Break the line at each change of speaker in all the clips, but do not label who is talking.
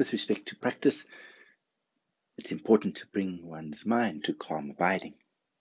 With respect to practice, it's important to bring one's mind to calm abiding.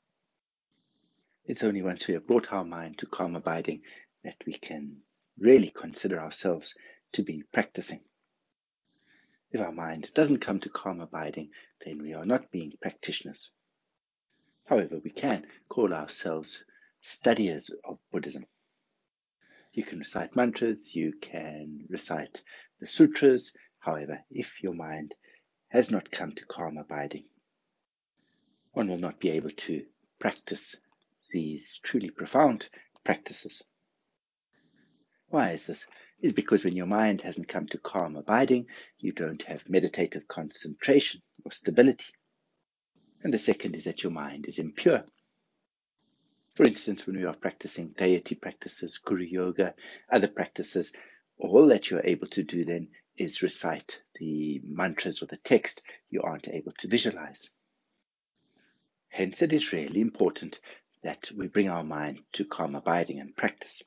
It's only once we have brought our mind to calm abiding that we can really consider ourselves to be practicing. If our mind doesn't come to calm abiding, then we are not being practitioners. However, we can call ourselves studiers of Buddhism. You can recite mantras, you can recite the sutras. However, if your mind has not come to calm abiding, one will not be able to practice these truly profound practices. Why is this? It's because when your mind hasn't come to calm abiding, you don't have meditative concentration or stability. And the second is that your mind is impure. For instance, when we are practicing deity practices, Guru Yoga, other practices, all that you're able to do then is recite the mantras or the text. You aren't able to visualize. Hence, it is really important that we bring our mind to calm abiding and practice.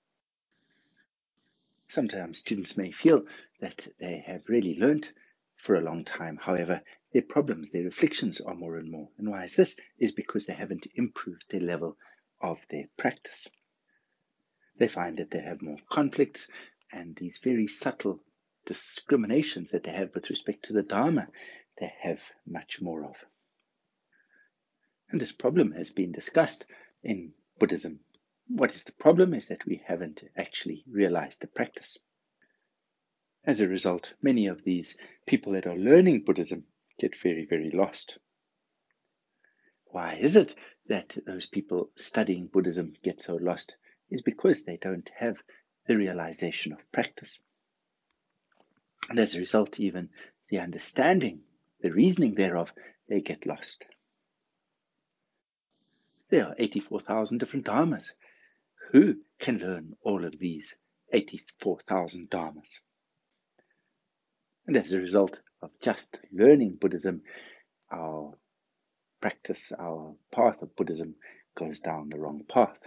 Sometimes students may feel that they have really learnt for a long time. However, their problems, their afflictions are more and more. And why is this? Is because they haven't improved their level of their practice. They find that they have more conflicts and these very subtle discriminations that they have with respect to the Dharma, they have much more of. And this problem has been discussed in Buddhism. What is the problem is that we haven't actually realized the practice. As a result, many of these people that are learning Buddhism get very, very lost. Why is it that those people studying Buddhism get so lost? Is because they don't have the realization of practice. And as a result, even the understanding, the reasoning thereof, they get lost. There are 84,000 different dharmas. Who can learn all of these 84,000 dharmas? And as a result of just learning Buddhism, our practice, our path of Buddhism goes down the wrong path.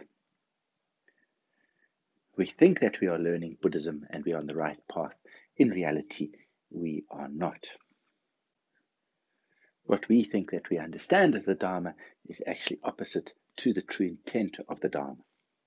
We think that we are learning Buddhism and we are on the right path. In reality, we are not. What we think that we understand as the Dharma is actually opposite to the true intent of the Dharma.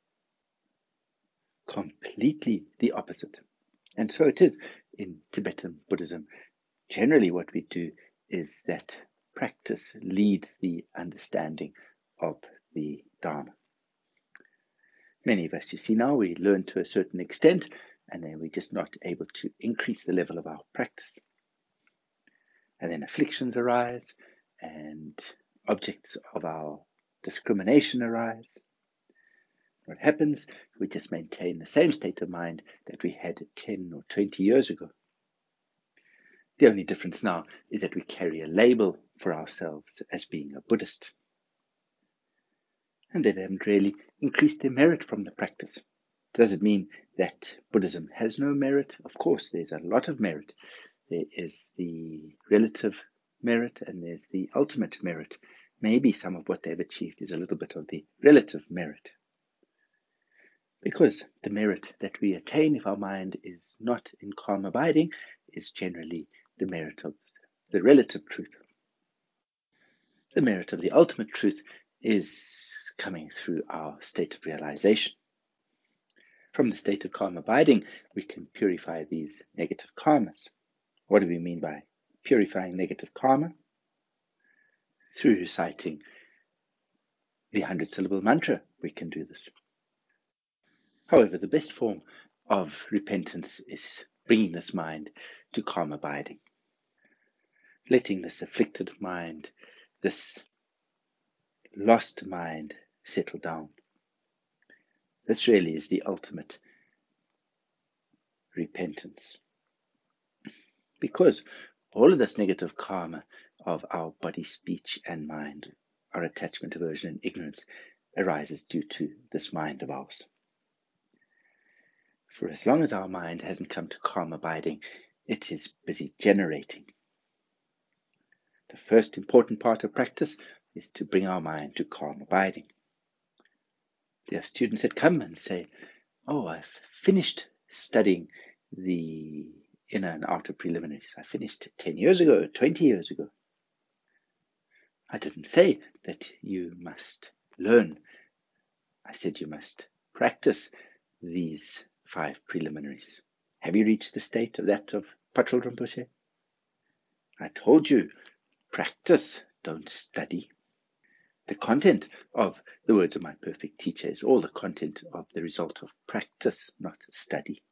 Completely the opposite. And so it is in Tibetan Buddhism. Generally what we do is that practice leads the understanding of the Dharma. Many of us, you see now, we learn to a certain extent and then we're just not able to increase the level of our practice. And then afflictions arise and objects of our discrimination arise. What happens? We just maintain the same state of mind that we had 10 or 20 years ago. The only difference now is that we carry a label for ourselves as being a Buddhist. And they haven't really increased their merit from the practice. Does it mean that Buddhism has no merit? Of course, there's a lot of merit. There is the relative merit and there's the ultimate merit. Maybe some of what they've achieved is a little bit of the relative merit. Because the merit that we attain if our mind is not in calm abiding is generally the merit of the relative truth. The merit of the ultimate truth is coming through our state of realization. From the state of calm abiding, we can purify these negative karmas. What do we mean by purifying negative karma? Through reciting the 100-syllable mantra, we can do this. However, the best form of repentance is bringing this mind to calm abiding. Letting this afflicted mind, this lost mind, settle down. This really is the ultimate repentance. Because all of this negative karma of our body, speech, and mind, our attachment, aversion, and ignorance, arises due to this mind of ours. For as long as our mind hasn't come to calm abiding, it is busy generating. The first important part of practice is to bring our mind to calm abiding. There are students that come and say, oh, I've finished studying the inner and outer preliminaries. I finished 10 years ago, 20 years ago. I didn't say that you must learn. I said you must practice these 5 preliminaries. Have you reached the state of that of Patrul Rinpoche? I told you, practice, don't study. The content of the words of my perfect teacher is all the content of the result of practice, not study.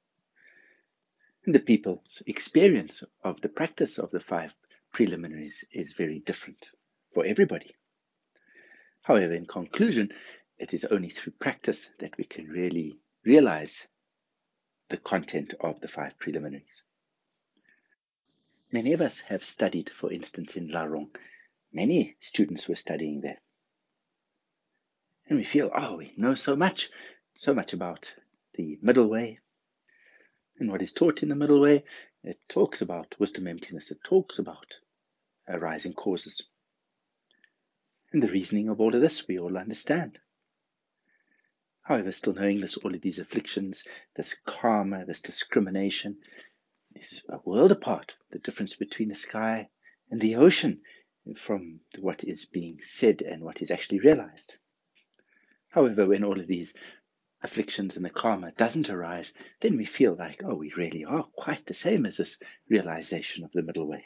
And the people's experience of the practice of the 5 preliminaries is very different for everybody. However, in conclusion, it is only through practice that we can really realize the content of the 5 preliminaries. Many of us have studied, for instance, in Larong. Many students were studying there. And we feel, we know so much about the middle way. And what is taught in the middle way, it talks about wisdom emptiness, it talks about arising causes. And the reasoning of all of this we all understand. However, still knowing this, all of these afflictions, this karma, this discrimination, is a world apart. The difference between the sky and the ocean from what is being said and what is actually realized. However, when all of these afflictions and the karma doesn't arise, then we feel like, we really are quite the same as this realization of the middle way.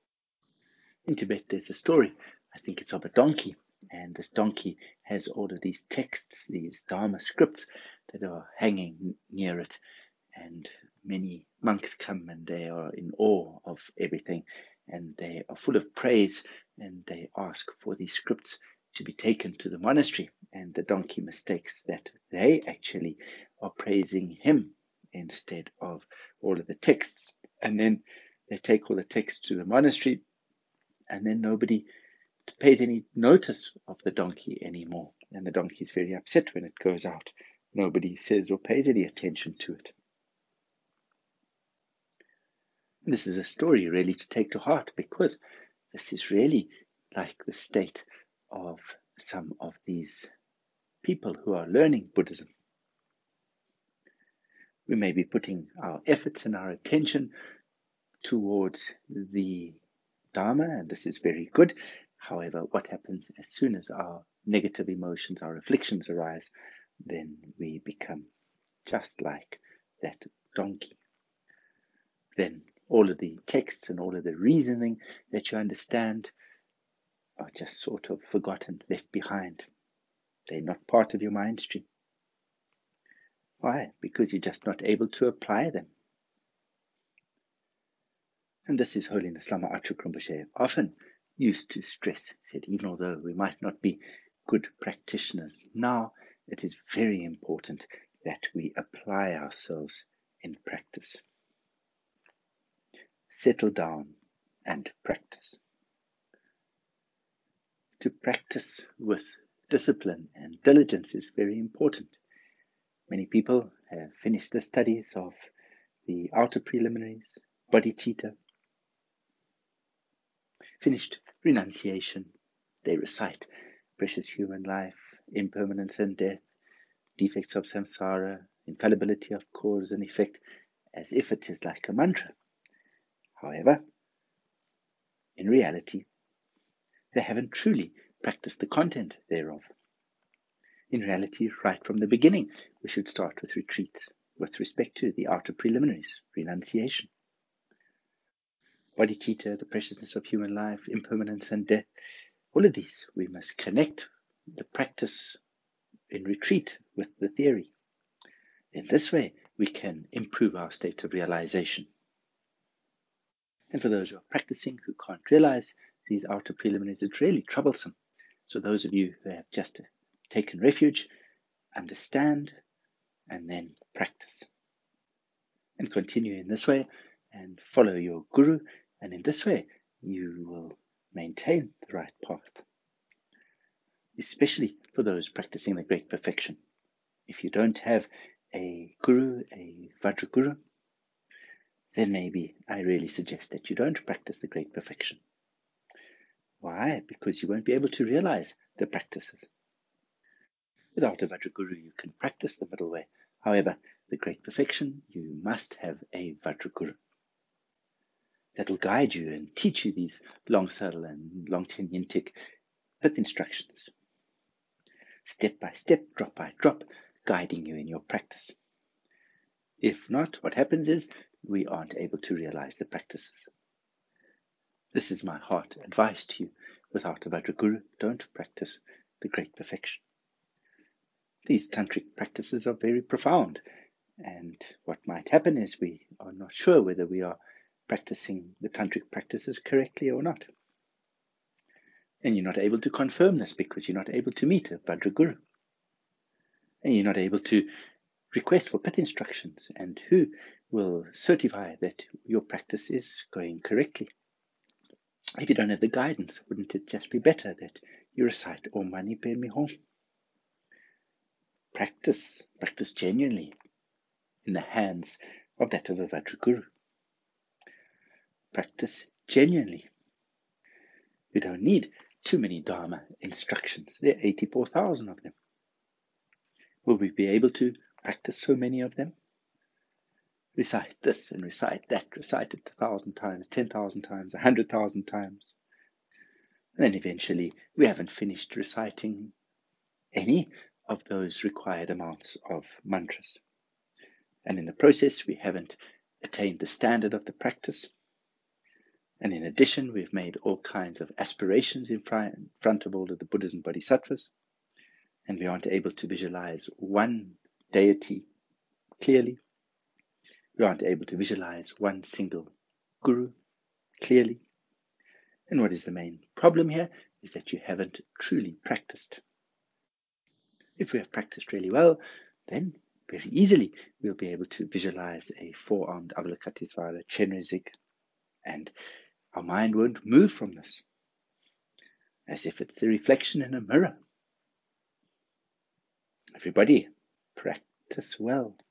In Tibet, there's a story, I think it's of a donkey, and this donkey has all of these texts, these Dharma scripts that are hanging near it, and many monks come and they are in awe of everything, and they are full of praise, and they ask for these scripts to be taken to the monastery, and the donkey mistakes that they actually are praising him instead of all of the texts. And then they take all the texts to the monastery, and then nobody pays any notice of the donkey anymore. And the donkey is very upset when it goes out. Nobody says or pays any attention to it. And this is a story really to take to heart, because this is really like the state of some of these people who are learning Buddhism. We may be putting our efforts and our attention towards the Dharma, and this is very good. However, what happens as soon as our negative emotions, our afflictions arise, then we become just like that donkey. Then all of the texts and all of the reasoning that you understand are just sort of forgotten, left behind. They're not part of your mind stream. Why? Because you're just not able to apply them. And this is Holiness Lama Atruk Rinpoche often used to stress. Said, even although we might not be good practitioners now, it is very important that we apply ourselves in practice. Settle down and practice. To practice with discipline and diligence is very important. Many people have finished the studies of the outer preliminaries, bodhicitta, finished renunciation. They recite precious human life, impermanence and death, defects of samsara, infallibility of cause and effect, as if it is like a mantra. However, in reality, they haven't truly practiced the content thereof. In reality, right from the beginning, we should start with retreats with respect to the outer preliminaries, renunciation. Bodhicitta, the preciousness of human life, impermanence and death, all of these we must connect the practice in retreat with the theory. In this way, we can improve our state of realization. And for those who are practicing who can't realize these outer preliminaries, it's really troublesome. So those of you who have just taken refuge, understand, and then practice. And continue in this way and follow your guru, and in this way you will maintain the right path. Especially for those practicing the great perfection. If you don't have a guru, a Vajraguru, then maybe I really suggest that you don't practice the great perfection. Why? Because you won't be able to realize the practices. Without a Vajraguru, you can practice the middle way. However, the great perfection, you must have a Vajraguru. that will guide you and teach you these long subtle and long Chen Yin Tik pith instructions, step by step, drop by drop, guiding you in your practice. If not, what happens is we aren't able to realize the practices. This is my heart advice to you. Without a Vajraguru, don't practice the great perfection. These tantric practices are very profound, and what might happen is we are not sure whether we are practicing the tantric practices correctly or not. And you're not able to confirm this because you're not able to meet a Vajraguru. And you're not able to request for pith instructions and who will certify that your practice is going correctly. If you don't have the guidance, wouldn't it just be better that you recite Om Mani Padme Hum? Practice genuinely in the hands of that of a Vajraguru. Practice genuinely. You don't need too many Dharma instructions. There are 84,000 of them. Will we be able to practice so many of them? Recite this and recite that, recite it 1,000 times, 10,000 times, 100,000 times. And then eventually we haven't finished reciting any of those required amounts of mantras. And in the process, we haven't attained the standard of the practice. And in addition, we've made all kinds of aspirations in front of all of the Buddhas and Bodhisattvas. And we aren't able to visualize one deity clearly. We aren't able to visualize one single guru clearly. And what is the main problem here is that you haven't truly practiced. If we have practiced really well, then very easily we'll be able to visualize a four-armed Avalokitesvara Chenrezig, and our mind won't move from this, as if it's the reflection in a mirror. Everybody, practice well.